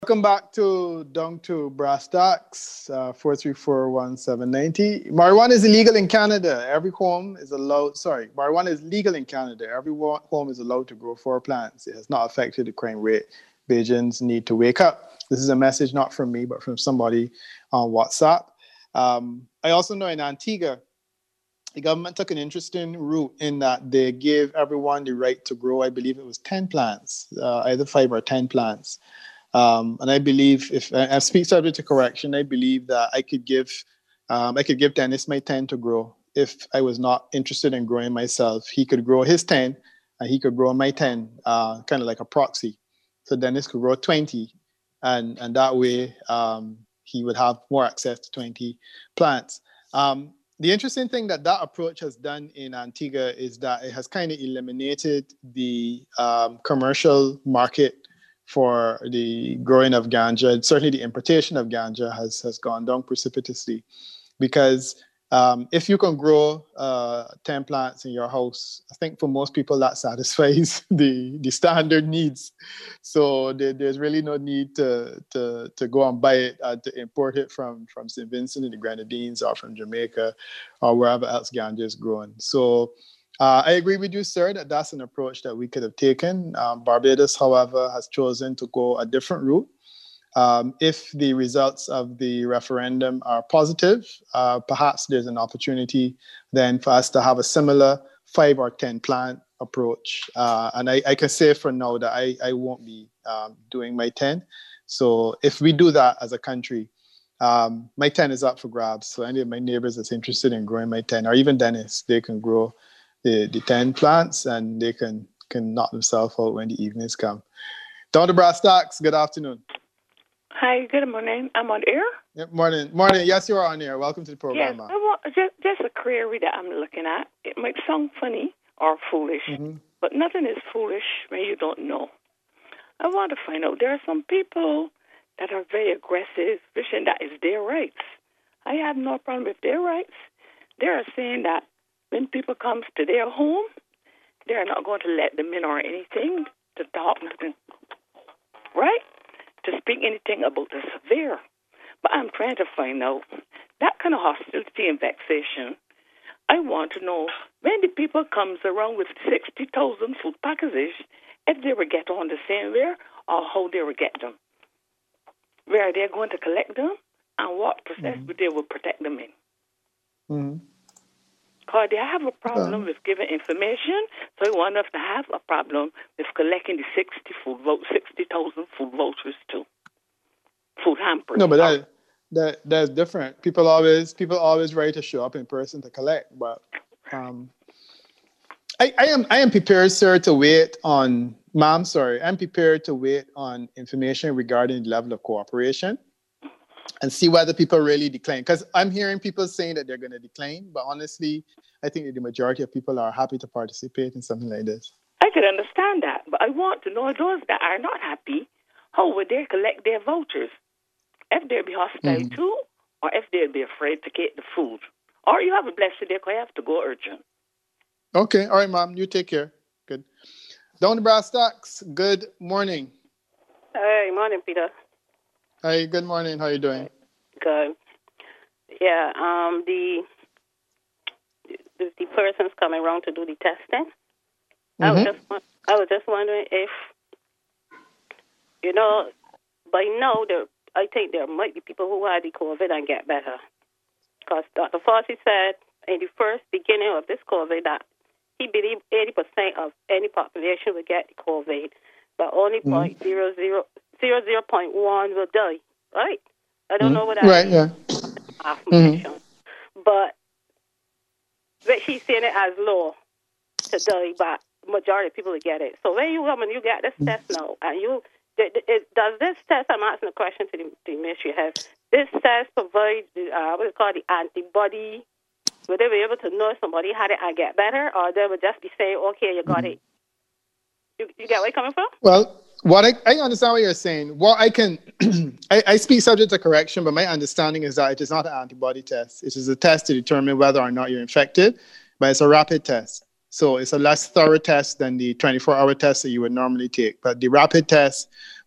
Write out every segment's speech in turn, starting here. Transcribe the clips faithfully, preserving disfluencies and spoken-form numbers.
Welcome back to Down to Brass Tacks, uh, four three four, one seven nine zero. Marijuana is illegal in Canada. Every home is allowed, sorry, marijuana is legal in Canada. Every home is allowed to grow four plants. It has not affected the crime rate. Bajans need to wake up. This is a message not from me, but from somebody on WhatsApp. Um, I also know in Antigua, the government took an interesting route in that they gave everyone the right to grow, I believe it was ten plants, uh, either five or ten plants. Um, and I believe, if I speak subject to correction, I believe that I could give, um, I could give Dennis my ten to grow. If I was not interested in growing myself, he could grow his ten, and he could grow my ten, uh, kind of like a proxy. So Dennis could grow twenty, and and that way um, he would have more access to twenty plants. Um, the interesting thing that that approach has done in Antigua is that it has kind of eliminated the um, commercial market for the growing of ganja. Certainly the importation of ganja has, has gone down precipitously because um, if you can grow uh, ten plants in your house, I think for most people that satisfies the, the standard needs. So there, there's really no need to, to, to go and buy it, uh, to import it from, from Saint Vincent and the Grenadines or from Jamaica or wherever else ganja is grown. So Uh, I agree with you, sir, that that's an approach that we could have taken. Um, Barbados, however, has chosen to go a different route. Um, if the results of the referendum are positive, uh, perhaps there's an opportunity then for us to have a similar five or ten plant approach. Uh, and I, I can say for now that I, I won't be um, doing my ten. So if we do that as a country, um, my ten is up for grabs. So any of my neighbors that's interested in growing my ten, or even Dennis, they can grow The, the ten plants and they can can knock themselves out when the evenings come. Down to Brass Tacks, good afternoon. Hi, good morning. I'm on air? Yep, morning. Morning. Yes, you are on air. Welcome to the program. Yes, I want, just, just a query that I'm looking at. It might sound funny or foolish, mm-hmm. but nothing is foolish when you don't know. I want to find out, there are some people that are very aggressive, wishing that is their rights. I have no problem with their rights. They are saying that when people come to their home, they're not going to let them in or anything, to talk nothing, right? To speak anything about the severe. But I'm trying to find out that kind of hostility and vexation. I want to know when the people comes around with sixty thousand food packages, if they will get on the same way or how they will get them. Where they're going to collect them and what process mm-hmm. they will protect them in. Mm-hmm. Because they have a problem with giving information, so I want us to have a problem with collecting the sixty food vote, sixty thousand food vouchers too, food hampers. No, but that that that's different. People always people always ready to show up in person to collect, but um, I, I am I am prepared, sir, to wait on, ma'am. Sorry, I'm prepared to wait on information regarding the level of cooperation. And see whether people really decline. Because I'm hearing people saying that they're going to decline, but honestly, I think that the majority of people are happy to participate in something like this. I can understand that, but I want to know those that are not happy, how would they collect their vouchers? If they'll be hostile mm-hmm. too, or if they'll be afraid to get the food. Or you have a blessed day because you have to go urgent. Okay, all right, ma'am, you take care. Good. Down to Brass Tacks, good morning. Hey, morning, Peter. Hi, good morning. How are you doing? Good. Yeah, um, the the, the person's coming around to do the testing. Mm-hmm. I was just I was just wondering if, you know, by now there I think there might be people who had the COVID and get better, because Doctor Fauci said in the first beginning of this COVID that he believed eighty percent of any population will get the COVID, but only mm-hmm. point zero zero. Zero zero point one will die, right? I don't mm-hmm. know what that right, is. Yeah. Affirmation. Mm-hmm. But, but she's saying it as low to die, but majority of people will get it. So when you come and you get this mm-hmm. test now, and you, it, it, does this test, I'm asking a question to the, the Ministry Head, this test provide, uh, what is called the antibody, will they be able to know if somebody had it and get better, or they will just be saying, okay, you got mm-hmm. it? You, you get where I'm coming from? Well, What I, I understand what you're saying. What I can, I, I speak subject to correction, but my understanding is that it is not an antibody test. It is a test to determine whether or not you're infected, but it's a rapid test. So it's a less thorough test than the twenty-four hour test that you would normally take. But the rapid test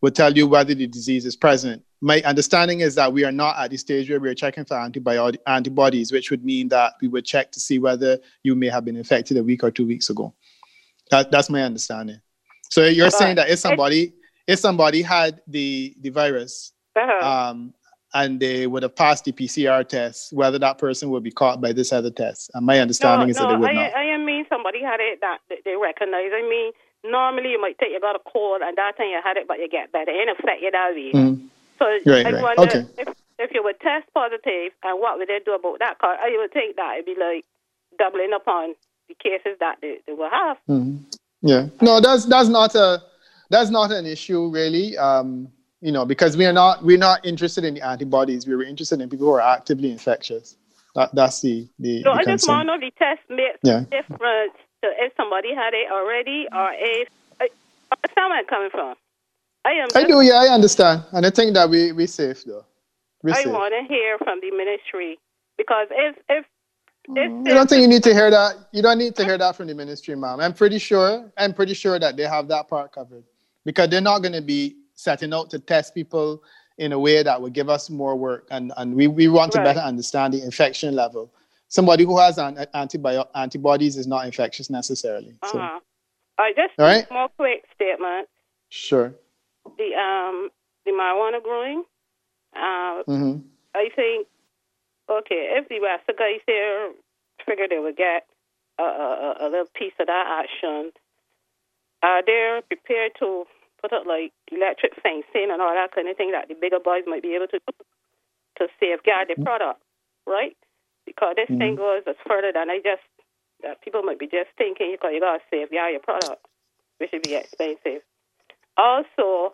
will tell you whether the disease is present. My understanding is that we are not at the stage where we are checking for antibody- antibodies, which would mean that we would check to see whether you may have been infected a week or two weeks ago. That, that's my understanding. So you're But saying that if somebody if somebody had the the virus, uh-huh. um, and they would have passed the P C R test, whether that person would be caught by this other test. And my understanding no, is no, that they would I, not. I mean somebody had it that they recognize. I mean, normally you might think you got a cold and that time you had it, but you get better. It ain't affect you that way. Mm. So Right, I right. wonder Okay. if, if you would test positive and what would they do about that? Cause I would think that it'd be like doubling up on the cases that they, they will have. Mm. Yeah. No, that's that's not a that's not an issue really. Um, you know, because we are not we're not interested in the antibodies. We were interested in people who are actively infectious. That that's the the, So the I just want concern. to know if the test makes Yeah. a difference to if somebody had it already or if I understand where I'm coming from. I am. I Just, do, yeah, I understand. And I think that we we safe though. We're I safe. want to hear from the ministry because if if if I don't think you need to hear that. You don't need to hear that from the ministry, ma'am. I'm pretty sure. I'm pretty sure that they have that part covered because they're not going to be setting out to test people in a way that would give us more work, and and we, we want to Right. better understand the infection level. Somebody who has an antibio- antibodies is not infectious necessarily. So, uh-huh. I just all right, more quick statement. sure. The um the marijuana growing. Uh, Mm-hmm. I think okay if the rest of the guys there figure they would get a, a, a little piece of that action. Are they prepared to put up like electric fencing and all that kind of thing that the bigger boys might be able to do to safeguard the product, right? Because this Mm-hmm. thing goes as further than I just that people might be just thinking because you gotta safeguard your product, which should be expensive. Also,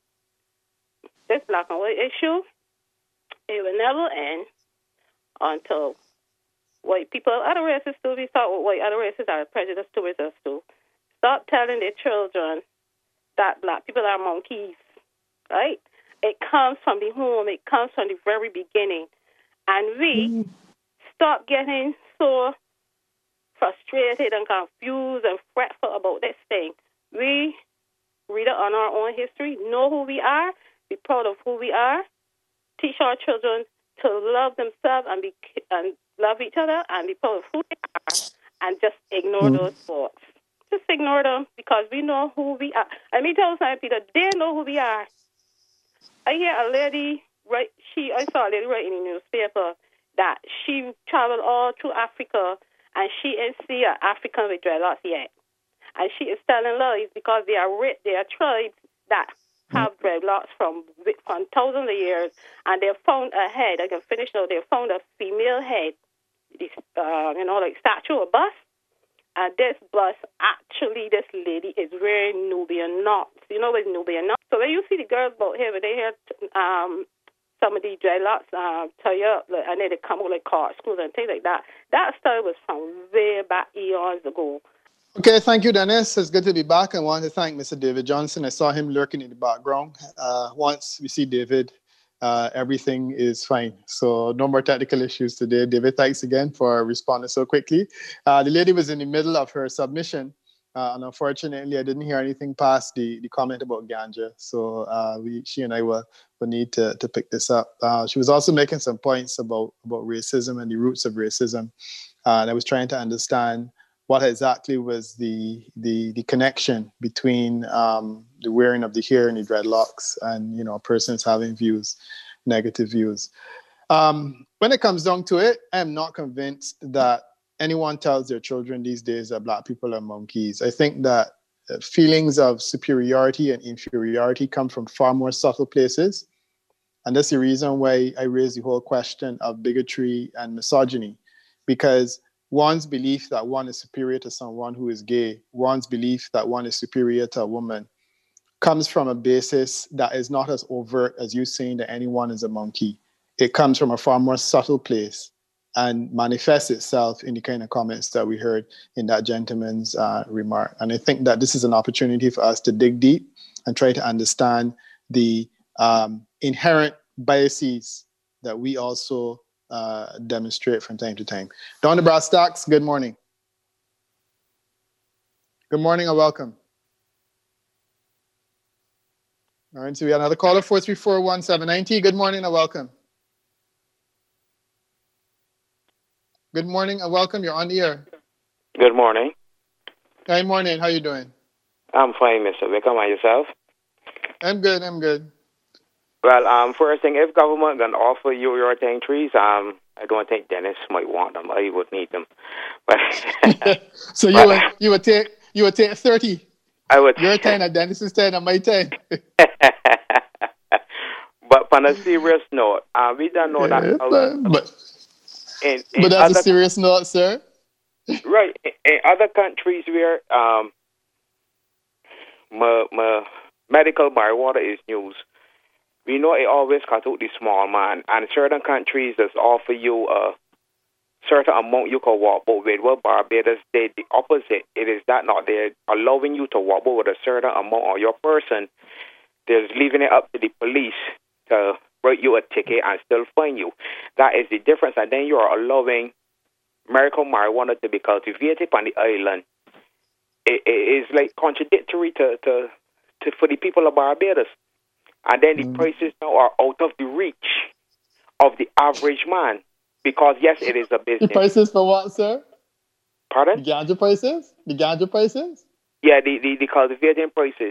this black and white issue, it will never end until white people, other races too, we start with white, other races are prejudiced towards us too. Stop telling their children that black people are monkeys, right? It comes from the home. It comes from the very beginning. And we mm-hmm. stop getting so frustrated and confused and fretful about this thing. We read it on our own history, know who we are, be proud of who we are, teach our children to love themselves and be and love each other and be proud of who they are, and just ignore mm-hmm. those thoughts. Just ignore them because we know who we are. Let me tell you something, Peter. They know who we are. I hear a lady write. She I saw a lady write in the newspaper that she traveled all through Africa and she didn't see an African with dreadlocks yet. And she is telling lies because they are they are tribes that have dreadlocks from from thousands of years, and they found a head. I can finish now. They found a female head, this, uh, you know, like statue or bust. And this bust, actually, this lady is wearing Nubian knots. You know what Nubian knots? So when you see the girls out here, when they hear um, some of these dreadlocks uh, tie up, like, and then they come out like corkscrews and things like that, that style was from way back eons ago. Okay, thank you, Dennis. It's good to be back. I want to thank Mister David Johnson. I saw him lurking in the background. Uh, once we see David, uh, everything is fine. So no more technical issues today. David, thanks again for responding so quickly. Uh, the lady was in the middle of her submission, uh, and unfortunately, I didn't hear anything past the, the comment about ganja. So uh, we, she and I will, will need to, to pick this up. Uh, she was also making some points about, about racism and the roots of racism. Uh, and I was trying to understand what exactly was the the, the connection between um, the wearing of the hair and the dreadlocks and, you know, persons having views, negative views. Um, when it comes down to it, I'm not convinced that anyone tells their children these days that black people are monkeys. I think that feelings of superiority and inferiority come from far more subtle places. And that's the reason why I raise the whole question of bigotry and misogyny, because one's belief that one is superior to someone who is gay, one's belief that one is superior to a woman, comes from a basis that is not as overt as you saying that anyone is a monkey. It comes from a far more subtle place and manifests itself in the kind of comments that we heard in that gentleman's uh, remark. And I think that this is an opportunity for us to dig deep and try to understand the um, inherent biases that we also Uh, demonstrate from time to time. Don DeBra Stocks, good morning. Good morning and welcome. All right, so we have another caller, four three four, one seven nine zero. Good morning and welcome. Good morning and welcome. You're on the air. Good morning. Good morning. How you doing? I'm fine, Mister Wickham. And yourself? I'm good. I'm good. Well, um, first thing, if government can offer you your thing trees, um, I don't think Dennis might want them. I would need them. But so you but, would you would take you would take thirty. I would. Your ten and Dennis's ten and my ten. But on a serious note, uh, we don't know that. Yeah, Other, but in, in but that's other, a serious note, sir. Right. In, in other countries where um, ma, ma, medical marijuana is used, we know it always cut out the small man. And certain countries that offer you a certain amount you can walk out with. Well, Barbados did the opposite. It is that not they're allowing you to walk out with a certain amount on your person. They're leaving it up to the police to write you a ticket and still fine you. That is the difference. And then you are allowing medical marijuana to be cultivated on the island. It, it is like contradictory to, to, to for the people of Barbados. And then the mm. prices now are out of the reach of the average man. Because, yes, it is a business. The prices for what, sir? Pardon? The ganja prices? The ganja prices? Yeah, the, the, the cultivating prices.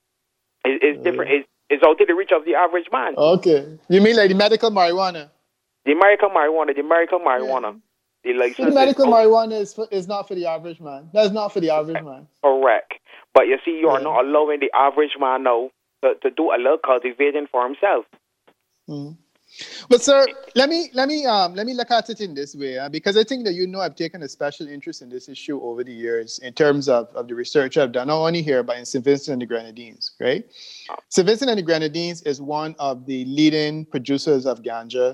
It, it's different. It's, it's out of the reach of the average man. Okay. You mean like the medical marijuana? The medical marijuana. The medical marijuana. Yeah. The, like, so the medical is, marijuana is, for, is not for the average man. That's not for the average man. Correct. But you see, you are yeah. not allowing the average man now to, to do a little cultivating for himself. Mm. But sir, let me let me um let me look at it in this way, uh, because I think that you know I've taken a special interest in this issue over the years in terms of, of the research I've done, not only here but in Saint Vincent and the Grenadines, right? Saint Vincent and the Grenadines is one of the leading producers of ganja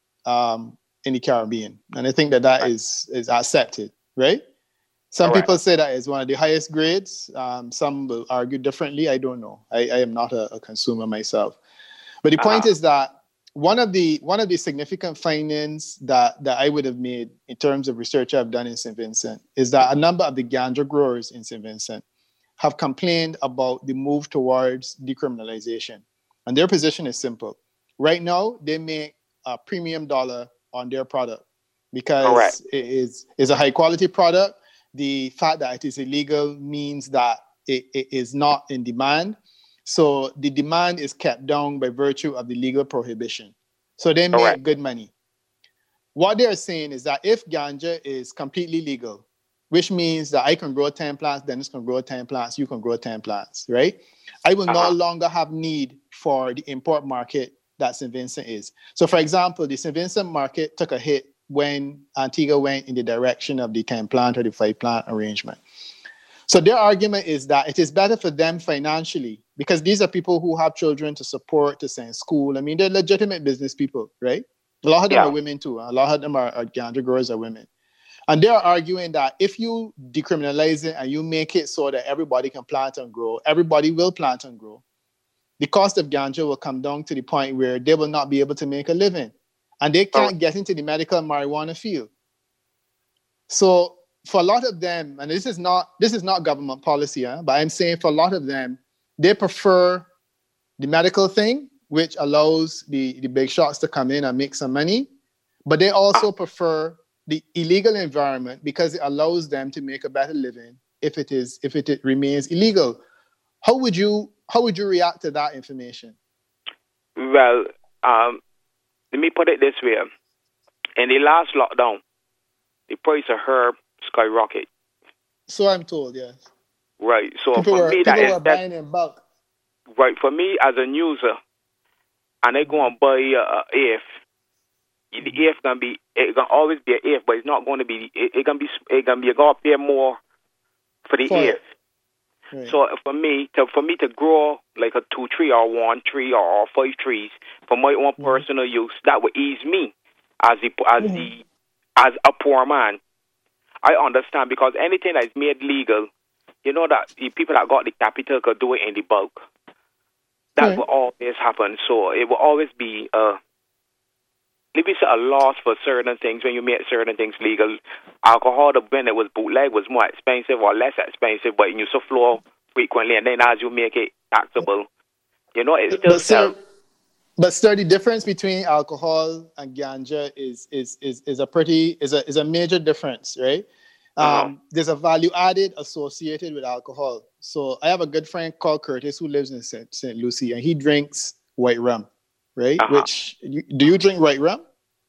um, in the Caribbean, and I think that that is is accepted, right? Some right. people say that is one of the highest grades. Um, some will argue differently. I don't know. I, I am not a, a consumer myself, but the uh-huh. point is that. One of the one of the significant findings that, that I would have made in terms of research I've done in Saint Vincent is that a number of the ganja growers in Saint Vincent have complained about the move towards decriminalization. And their position is simple. Right now, they make a premium dollar on their product because Correct. it is, is a high quality product. The fact that it is illegal means that it, it is not in demand. So the demand is kept down by virtue of the legal prohibition. So they make Correct. good money. What they're saying is that if ganja is completely legal, which means that I can grow ten plants, Dennis can grow ten plants, you can grow ten plants, right? I will uh-huh. no longer have need for the import market that Saint Vincent is. So for example, the Saint Vincent market took a hit when Antigua went in the direction of the ten plant or the five plant arrangement. So their argument is that it is better for them financially because these are people who have children to support, to send school. I mean, they're legitimate business people, right? A lot of them yeah. are women too. A lot of them are, are ganja growers are women. And they're arguing that if you decriminalize it and you make it so that everybody can plant and grow, everybody will plant and grow. The cost of ganja will come down to the point where they will not be able to make a living. And they can't oh. get into the medical marijuana field. So for a lot of them, and this is not this is not government policy, huh? But I'm saying for a lot of them, they prefer the medical thing, which allows the, the big shots to come in and make some money. But they also prefer the illegal environment because it allows them to make a better living if it is if it, it remains illegal. How would you how would you react to that information? Well, um, let me put it this way. In the last lockdown, the price of herb skyrocket. So I'm told, yes. Right. So people for were, me, people that were is buying in bulk. Right. For me, as a user, and I go and buy a eighth, the eighth gonna be it gonna always be an eighth, but it's not going to be. It, it gonna be. It gonna be. You gonna pay more for the for eighth. Right. So for me, to for me to grow like a two tree or one tree or five trees for my own mm-hmm. personal use, that would ease me as the as mm-hmm. the as a poor man. I understand because anything that is made legal, you know that the people that got the capital could do it in the bulk. That right. will always happen. So it will always be uh, maybe a loss for certain things when you make certain things legal. Alcohol, when it was bootleg, was more expensive or less expensive, but it used to flow frequently. And then as you make it taxable, You know, it's still but sir, sells. but sir, the difference between alcohol and ganja is is is is a pretty is a is a major difference, right? Um, Uh-huh. There's a value added associated with alcohol. So I have a good friend called Curtis who lives in Saint Lucie, and he drinks white rum, right? Uh-huh. Which you, do you drink white rum?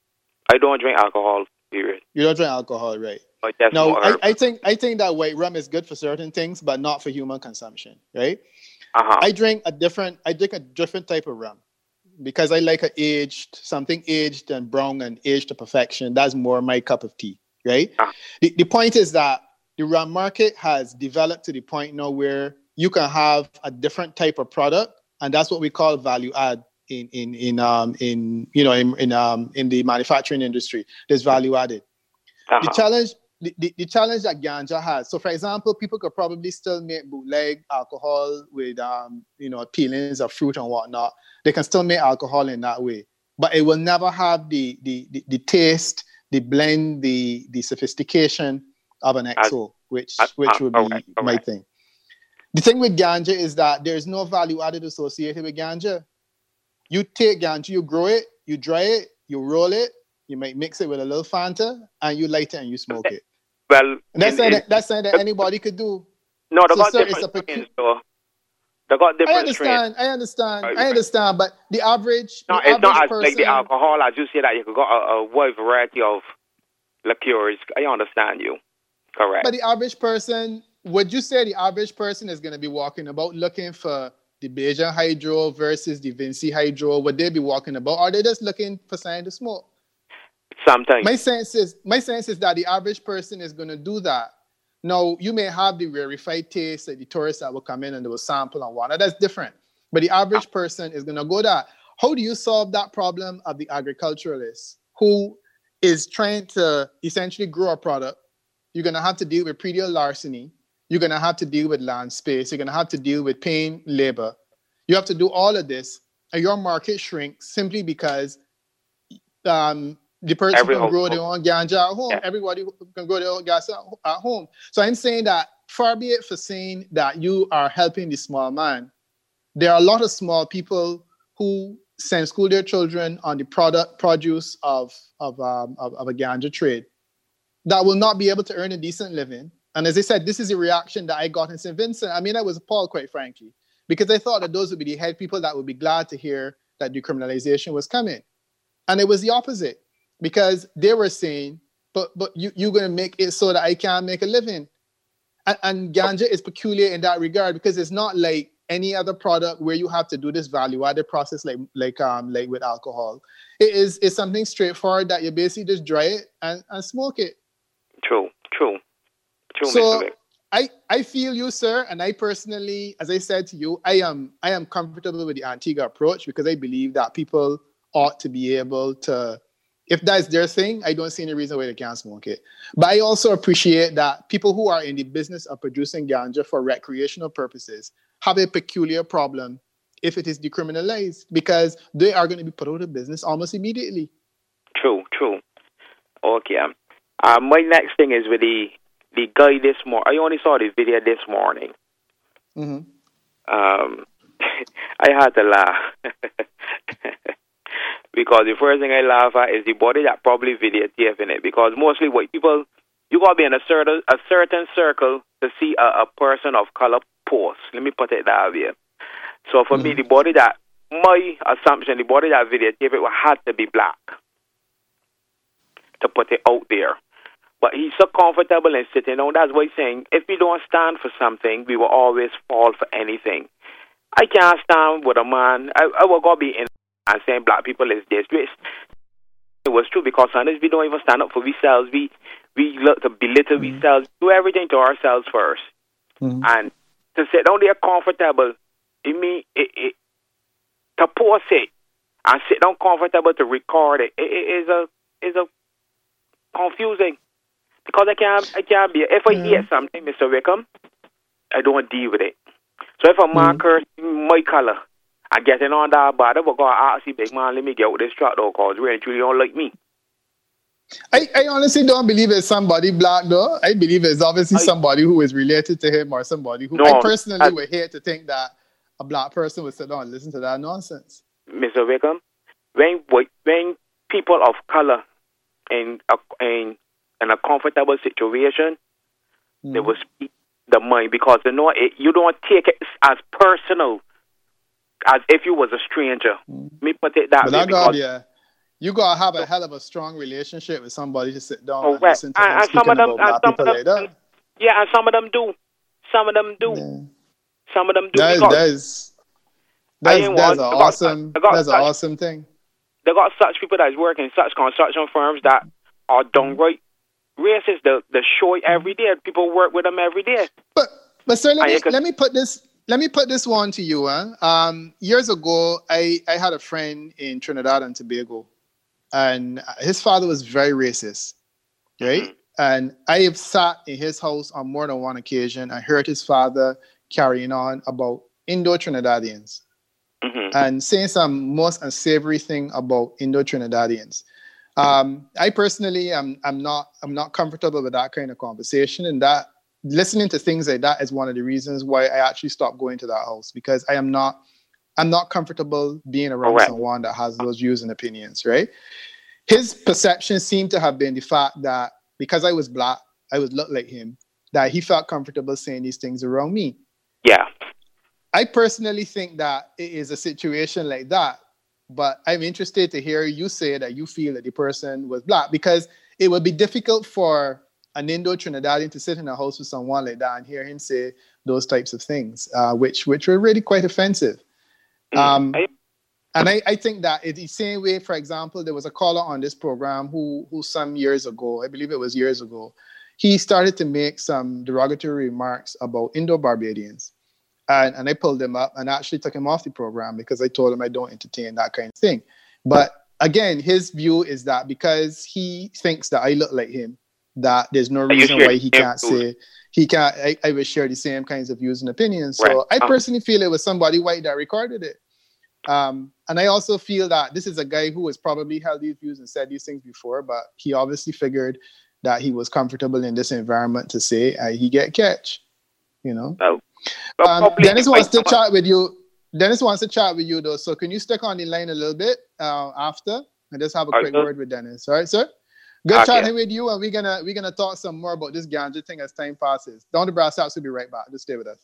I don't drink alcohol, period. You don't drink alcohol, right? But that's No, more I, herb. I think I think that white rum is good for certain things, but not for human consumption, right? Uh-huh. I drink a different I drink a different type of rum because I like a aged something aged and brown and aged to perfection. That's more my cup of tea, right? Uh-huh. The, the point is that the rum market has developed to the point now where you can have a different type of product, and that's what we call value add in in in um in you know in, in um in the manufacturing industry. There's value added. Uh-huh. The challenge the, the, the challenge that ganja has. So, for example, people could probably still make bootleg alcohol with um you know peelings of fruit and whatnot. They can still make alcohol in that way, but it will never have the the the, the taste, the blend, the the sophistication of an X O, which uh, which uh, would be correct, my correct. thing. The thing with ganja is that there's no value added associated with ganja. You take ganja, you grow it, you dry it, you roll it, you might mix it with a little Fanta, and you light it and you smoke it. Well, And that's in, something in, that, that's something that anybody could do. no, they So, got sir, it's different a pecu- strains, though. They got I different strains. understand, I understand, Right, I right. understand, but the average, No, the it's not average as person, like the alcohol. I just say that you could got a, a wide variety of liqueurs. I understand you. Correct. but the average person, would you say the average person is going to be walking about looking for the Bajan Hydro versus the Vinci Hydro? Would they be walking about? Or are they just looking for something to smoke? Sometimes. My sense is, my sense is that the average person is going to do that. Now, you may have the rarefied taste that the tourists that will come in and they will sample and whatnot. That's different. But the average person is going to go that. How do you solve that problem of the agriculturalist who is trying to essentially grow a product? You're going to have to deal with predial larceny. You're going to have to deal with land space. You're going to have to deal with paying labor. You have to do all of this, and your market shrinks simply because um, the person Every can grow household. their own ganja at home. Yeah. Everybody can grow their own gas at, at home. So I'm saying that far be it for saying that you are helping the small man. There are a lot of small people who send school their children on the product produce of of, um, of of a ganja trade that will not be able to earn a decent living. And as I said, this is a reaction that I got in Saint Vincent. I mean, I was appalled, quite frankly, because I thought that those would be the head people that would be glad to hear that decriminalization was coming. And it was the opposite, because they were saying, but but you, you're going to make it so that I can't make a living. And, and ganja is peculiar in that regard, because it's not like any other product where you have to do this value-added process like like um like with alcohol. It is it's something straightforward that you basically just dry it and, and smoke it. True, true, true, So Mister Vic. I, I feel you, sir, and I personally, as I said to you, I am I am comfortable with the Antigua approach, because I believe that people ought to be able to, if that's their thing, I don't see any reason why they can't smoke it. But I also appreciate that people who are in the business of producing ganja for recreational purposes have a peculiar problem if it is decriminalized, because they are going to be put out of business almost immediately. True, true. Okay. Um, uh, my next thing is with the the guy this morning. I only saw the video this morning. Mm-hmm. Um, I had to laugh because the first thing I laugh at is the body that probably videotaping it. Because mostly white people, you gotta be in a certain a certain circle to see a, a person of color post. Let me put it that way. So for Mm-hmm. me, the body that my assumption, the body that videotaped it had to be black to put it out there. But he's so comfortable in sitting down. That's why he's saying, if we don't stand for something, we will always fall for anything. I can't stand with a man. I, I will go be in and saying black people is this. It was true, because sometimes we don't even stand up for ourselves. We we look to belittle Mm-hmm. ourselves, do everything to ourselves first. Mm-hmm. And to sit down there comfortable, it mean it, it to post it and sit down comfortable to record it. It, it is a is a confusing. Because I can't, I can't be. If I Yeah. hear something, Mister Wickham, I don't deal with it. So if a man Mhm. curse my color, I get in on that bad, I will go ask the big man, let me get with this truck though, because really truly don't like me. I, I honestly don't believe it's somebody black, though. I believe it's obviously I- somebody who is related to him, or somebody who No, I personally I- would hate to think that a black person would sit down and listen to that nonsense. Mister Wickham, when when people of color in a, in, in a comfortable situation, mm. they will speak the mind because they know it, you don't take it as personal as if you was a stranger. Mm. Me put it that but way. I got, yeah, you gotta have a hell of a strong relationship with somebody to sit down oh, and right. listen to and, them and speaking some of them, about black people them, like that. Yeah, and some of them do. Some of them do. Yeah. Some of them do. That is, that is, that's, that's an awesome, got, that's an awesome thing. They got such people that work in such construction firms that are downright racist. They, they show it every day. People work with them every day. But, but sir, let me, can, let me put this, let me put this one to you. Huh? Um, years ago, I, I had a friend in Trinidad and Tobago, and his father was very racist, right? Mm-hmm. And I have sat in his house on more than one occasion. I heard his father carrying on about Indo-Trinidadians mm-hmm. and saying some most unsavory thing about Indo-Trinidadians. Um, I personally am I'm not I'm not comfortable with that kind of conversation, and that listening to things like that is one of the reasons why I actually stopped going to that house, because I am not I'm not comfortable being around right. someone that has those views and opinions, right? His perception seemed to have been the fact that because I was black, I would look like him, that he felt comfortable saying these things around me. Yeah. I personally think that it is a situation like that, but I'm interested to hear you say that you feel that the person was black, because it would be difficult for an Indo-Trinidadian to sit in a house with someone like that and hear him say those types of things, uh, which which were really quite offensive. Mm. Um, I- And I, I think that it's the same way, for example, there was a caller on this program who, who some years ago, I believe it was years ago, he started to make some derogatory remarks about Indo-Barbadians. And, and I pulled him up and actually took him off the program because I told him I don't entertain that kind of thing. But again, his view is that because he thinks that I look like him, that there's no reason why he can't say, he can't, I, I would share the same kinds of views and opinions. So right. I personally feel it was somebody white that recorded it. Um, and I also feel that this is a guy who has probably held these views and said these things before, but he obviously figured that he was comfortable in this environment to say uh, he get catch, you know. Oh. Um, Dennis wants to chat with you. Dennis wants to chat with you though. So can you stick on the line a little bit uh, after and just have a quick word with Dennis? All right, sir. Good okay. chatting with you, and we're gonna we're gonna talk some more about this ganja thing as time passes. Down to Brass Tacks, we'll be right back. Just stay with us.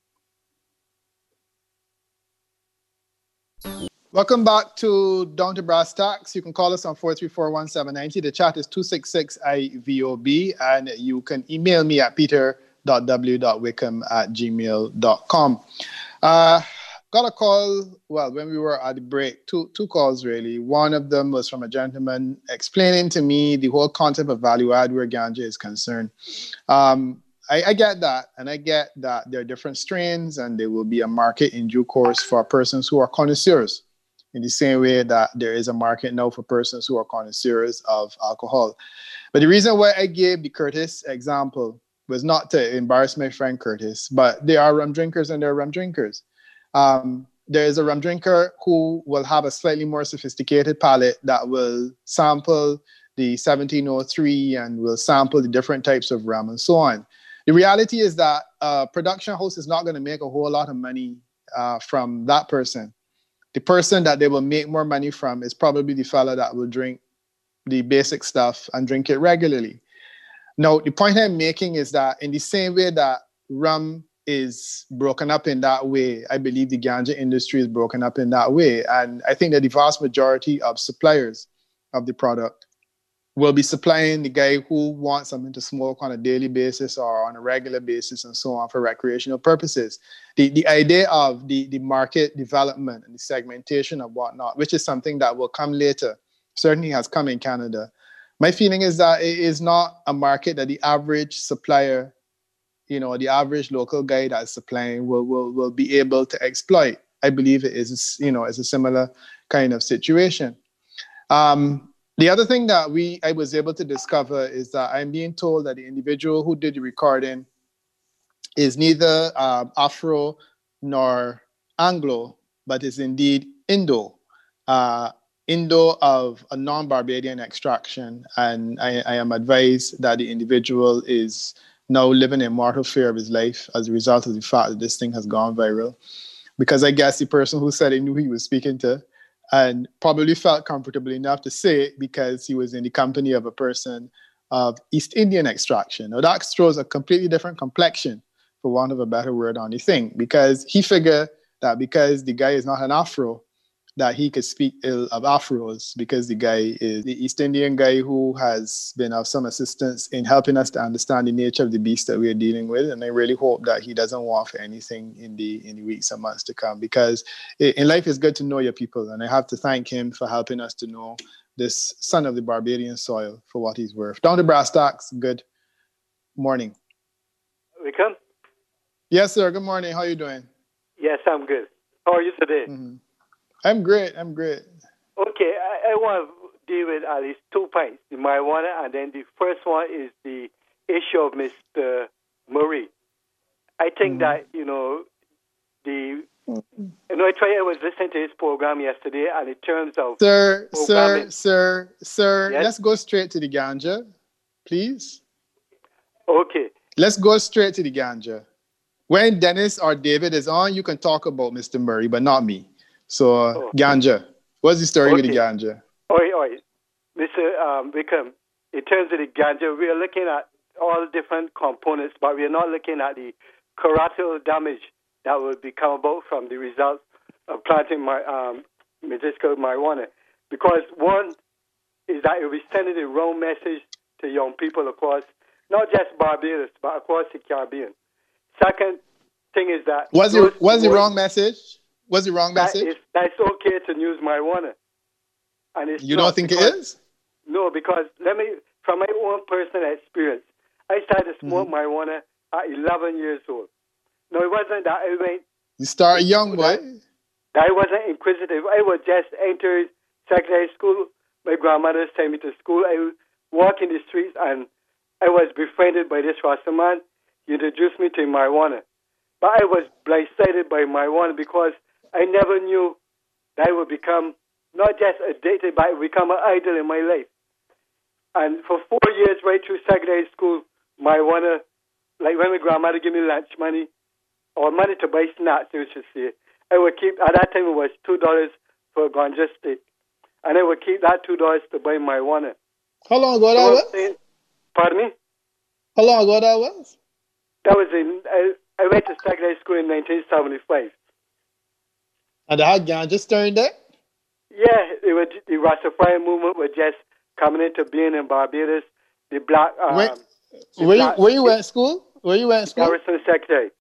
Welcome back to Down to Brass Tacks. You can call us on four three four, one seven nine zero. The chat is two six six I V O B, and you can email me at peter dot w dot wickham at gmail dot com. Uh, got a call, well, when we were at the break, two, two calls really. One of them was from a gentleman explaining to me the whole concept of value add where ganja is concerned. Um, I, I get that, and I get that there are different strains and there will be a market in due course for persons who are connoisseurs, in the same way that there is a market now for persons who are connoisseurs of alcohol. But the reason why I gave the Curtis example was not to embarrass my friend Curtis, but there are rum drinkers and there are rum drinkers. Um, there is a rum drinker who will have a slightly more sophisticated palate that will sample the seventeen oh three and will sample the different types of rum and so on. The reality is that a production house is not going to make a whole lot of money uh, from that person. The person that they will make more money from is probably the fella that will drink the basic stuff and drink it regularly. Now, the point I'm making is that in the same way that rum is broken up in that way, I believe the ganja industry is broken up in that way. And I think that the vast majority of suppliers of the product will be supplying the guy who wants something to smoke on a daily basis or on a regular basis and so on for recreational purposes. The, the idea of the, the market development and the segmentation of whatnot, which is something that will come later, certainly has come in Canada. My feeling is that it is not a market that the average supplier, you know, the average local guy that's supplying will, will, will be able to exploit. I believe it is, you know, it's a similar kind of situation. Um, The other thing that we I was able to discover is that I'm being told that the individual who did the recording is neither uh, Afro nor Anglo, but is indeed Indo, uh, Indo of a non-Barbadian extraction. And I, I am advised that the individual is now living in mortal fear of his life as a result of the fact that this thing has gone viral. because I guess the person who said it knew who he was speaking to, and probably felt comfortable enough to say it because he was in the company of a person of East Indian extraction. Now that throws a completely different complexion, for want of a better word, on the thing, because he figured that because the guy is not an Afro, that he could speak ill of Afros, because the guy is the East Indian guy who has been of some assistance in helping us to understand the nature of the beast that we're dealing with. And I really hope that he doesn't want for anything in the in the weeks and months to come, because in life it's good to know your people. And I have to thank him for helping us to know this son of the Barbadian soil for what he's worth. Down to brass tacks, good morning. We come? Yes, sir. Good morning. How are you doing? Yes, I'm good. How are you today? Mm-hmm. I'm great. I'm great. Okay, I, I want to deal with at least two points, the marijuana, and then the first one is the issue of Mister Murray. I think mm-hmm. that, you know, the, mm-hmm. you know, I, tried, I was listening to his program yesterday, and in terms of... Sir, sir, sir, sir, yes? let's go straight to the ganja, please. Okay. Let's go straight to the ganja. When Dennis or David is on, you can talk about Mister Murray, but not me. So, uh, oh. Ganja. What's the story okay. with the ganja? All right, all right. Mister Um, Wickham, in terms of the ganja, we are looking at all different components, but we are not looking at the collateral damage that will become about from the results of planting my, um, medicinal marijuana. Because one is that it will be sending the wrong message to young people across, not just Barbados, but across the Caribbean. Second thing is that... What's the, what's the wrong message? What's the wrong message? That, is, that it's okay to use marijuana. And it's you don't think because, it is? No, because let me, from my own personal experience, I started to smoke mm-hmm. marijuana at eleven years old. No, it wasn't that I went... You start young, boy. I wasn't inquisitive. I was just enter secondary school. My grandmother sent me to school. I would walk in the streets, and I was befriended by this Rasta man. He introduced me to marijuana. But I was blindsided by marijuana because I never knew that I would become not just addicted, but I would become an idol in my life. And for four years, right through secondary school, marijuana, like when my grandmother gave me lunch money, or money to buy snacks, you should say, I would keep, at that time it was two dollars for a ganja stick. And I would keep that two dollars to buy marijuana. How long ago that so was? Saying, pardon me? How long ago that was? That was in, I, I went to secondary school in nineteen seventy-five. And the hot ganja started there? Yeah, it was, the Rastafari movement was just coming into being in Barbados. The black... Um, where, the where, black, you, where you went to school? Where you went to school? Garrison Secretary.